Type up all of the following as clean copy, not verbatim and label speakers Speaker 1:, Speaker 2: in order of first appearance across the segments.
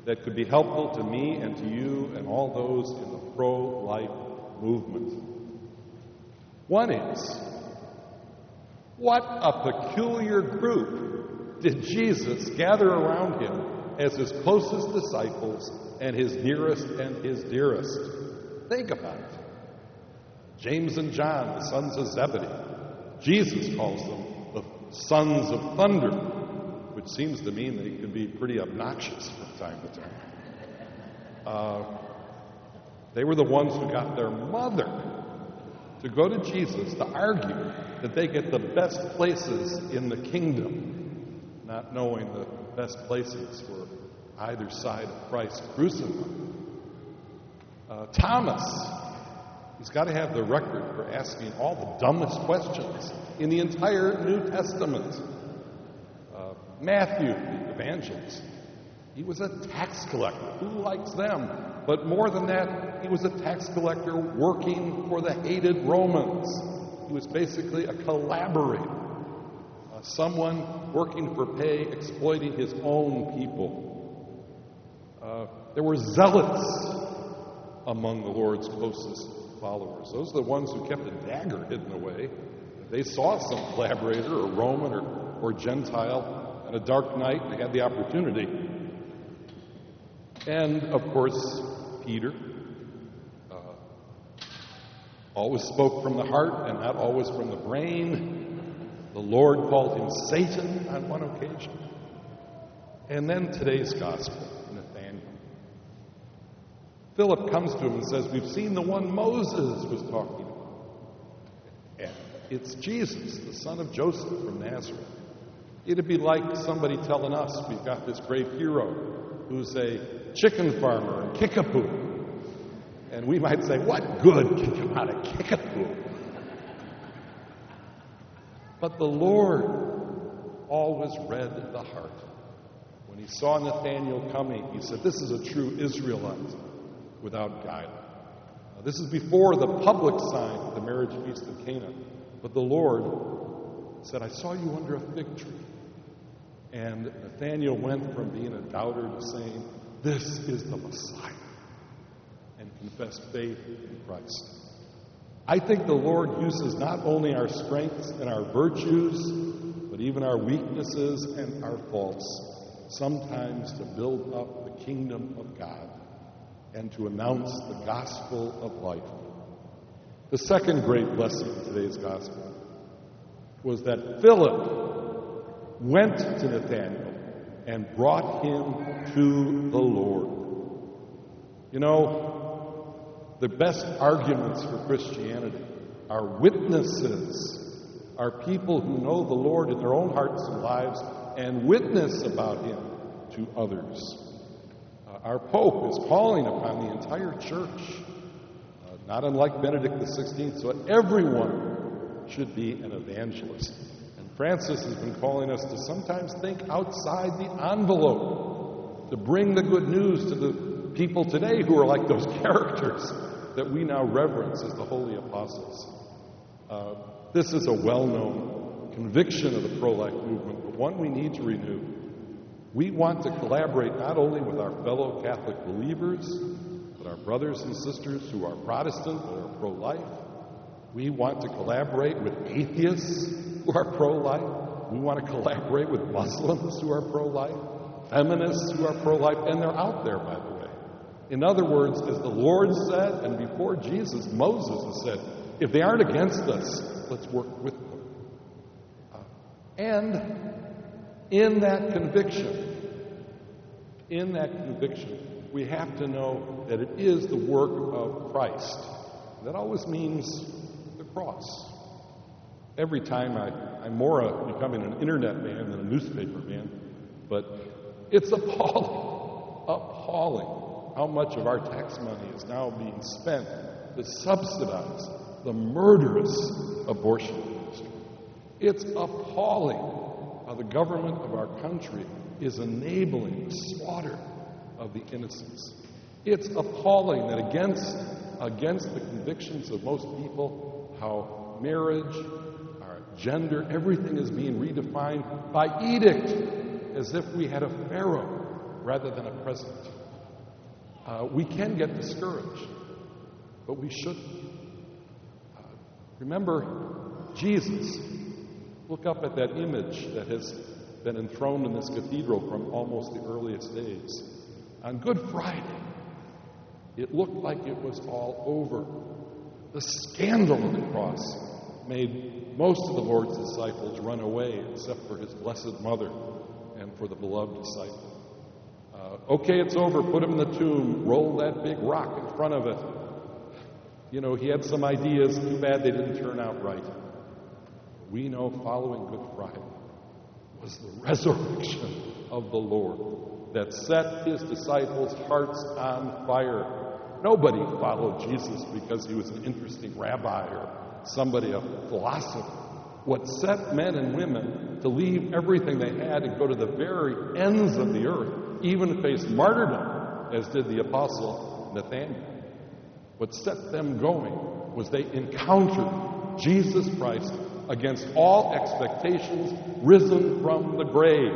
Speaker 1: that could be helpful to me and to you and all those in the pro-life movement. One is, what a peculiar group did Jesus gather around him as his closest disciples and his nearest and his dearest? Think about it. James and John, the sons of Zebedee. Jesus calls them the sons of thunder, which seems to mean they can be pretty obnoxious from time to time. They were the ones who got their mother to go to Jesus to argue that they get the best places in the kingdom, not knowing the best places were either side of Christ crucified. Thomas, he's got to have the record for asking all the dumbest questions in the entire New Testament. Matthew, the evangelist, he was a tax collector. Who likes them? But more than that, he was a tax collector working for the hated Romans. He was basically a collaborator, someone working for pay, exploiting his own people. There were zealots among the Lord's closest followers. Those are the ones who kept a dagger hidden away. If they saw some collaborator or Roman or Gentile on a dark night, they had the opportunity. And, of course, Peter always spoke from the heart and not always from the brain. The Lord called him Satan on one occasion. And then today's gospel, Nathanael. Philip comes to him and says, we've seen the one Moses was talking about. And it's Jesus, the son of Joseph from Nazareth. It'd be like somebody telling us we've got this great hero who's a chicken farmer in Kickapoo. And we might say, what good can come out of Kickapoo? But the Lord always read the heart. When he saw Nathanael coming, he said, this is a true Israelite without guile. Now, this is before the public sign of the marriage feast of Cana. But the Lord said, I saw you under a fig tree. And Nathanael went from being a doubter to saying, this is the Messiah, and confessed faith in Christ. I think the Lord uses not only our strengths and our virtues, but even our weaknesses and our faults, sometimes to build up the kingdom of God and to announce the gospel of life. The second great blessing of today's gospel was that Philip went to Nathanael and brought him to the Lord. You know, the best arguments for Christianity are witnesses, are people who know the Lord in their own hearts and lives and witness about him to others. Our Pope is calling upon the entire church, not unlike Benedict XVI, so everyone should be an evangelist. And Francis has been calling us to sometimes think outside the envelope, to bring the good news to the people today who are like those characters that we now reverence as the holy apostles. This is a well-known conviction of the pro-life movement, but one we need to renew. We want to collaborate not only with our fellow Catholic believers, but our brothers and sisters who are Protestant but are pro-life. We want to collaborate with atheists who are pro-life. We want to collaborate with Muslims who are pro-life, feminists who are pro-life, and they're out there, by the way. In other words, as the Lord said, and before Jesus, Moses has said, if they aren't against us, let's work with them. And in that conviction, we have to know that it is the work of Christ. That always means the cross. Every time I'm more becoming an internet man than a newspaper man, but it's appalling how much of our tax money is now being spent to subsidize the murderous abortion industry. It's appalling how the government of our country is enabling the slaughter of the innocents. It's appalling that against the convictions of most people, how marriage, our gender, everything is being redefined by edict, as if we had a pharaoh rather than a president. We can get discouraged, but we shouldn't. Remember Jesus. Look up at that image that has been enthroned in this cathedral from almost the earliest days. On Good Friday, it looked like it was all over. The scandal of the cross made most of the Lord's disciples run away, except for his blessed mother and for the beloved disciple. Okay, it's over. Put him in the tomb. Roll that big rock in front of it. You know, he had some ideas. Too bad they didn't turn out right. We know following Good Friday was the resurrection of the Lord that set his disciples' hearts on fire. Nobody followed Jesus because he was an interesting rabbi or somebody, a philosopher. What set men and women to leave everything they had and go to the very ends of the earth, even face martyrdom, as did the apostle Nathaniel. What set them going was they encountered Jesus Christ against all expectations, risen from the grave.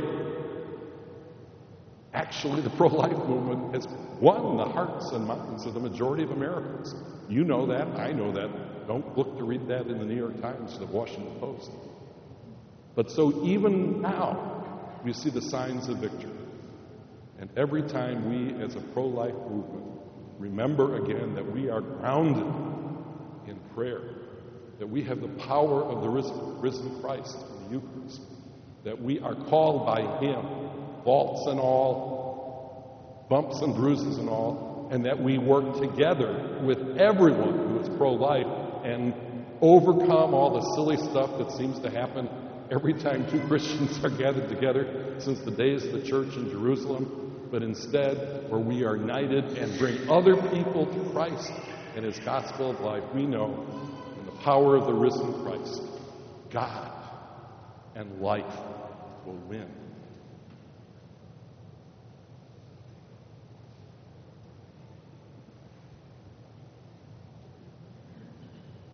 Speaker 1: Actually, the pro-life movement has won the hearts and minds of the majority of Americans. You know that. I know that. Don't look to read that in the New York Times or the Washington Post. But so even now, we see the signs of victory. And every time we, as a pro-life movement, remember again that we are grounded in prayer, that we have the power of the risen Christ in the Eucharist, that we are called by him, faults and all, bumps and bruises and all, and that we work together with everyone who is pro-life and overcome all the silly stuff that seems to happen every time two Christians are gathered together since the days of the church in Jerusalem, but instead where we are united and bring other people to Christ and his gospel of life. We know in the power of the risen Christ, God and life will win.